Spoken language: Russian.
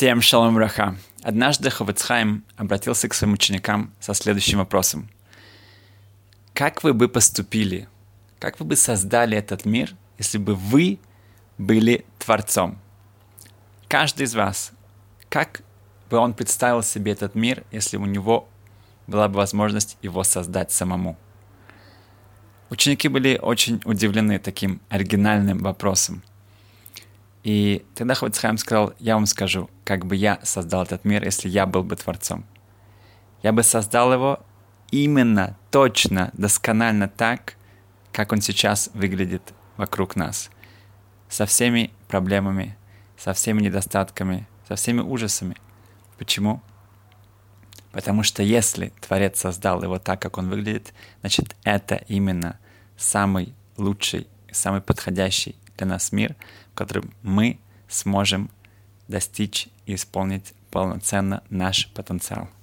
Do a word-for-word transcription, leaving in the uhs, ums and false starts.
Всем шалом браха. Однажды Хафец Хаим обратился к своим ученикам со следующим вопросом. Как вы бы поступили, как вы бы создали этот мир, если бы вы были Творцом? Каждый из вас, как бы он представил себе этот мир, если у него была бы возможность его создать самому? Ученики были очень удивлены таким оригинальным вопросом. И тогда Хафец Хаим сказал: я вам скажу, как бы я создал этот мир, если я был бы Творцом. Я бы создал его именно, точно, досконально так, как он сейчас выглядит вокруг нас. Со всеми проблемами, со всеми недостатками, со всеми ужасами. Почему? Потому что если Творец создал его так, как он выглядит, значит, это именно самый лучший, самый подходящий для нас мир, в котором мы сможем достичь и исполнить полноценно наш потенциал.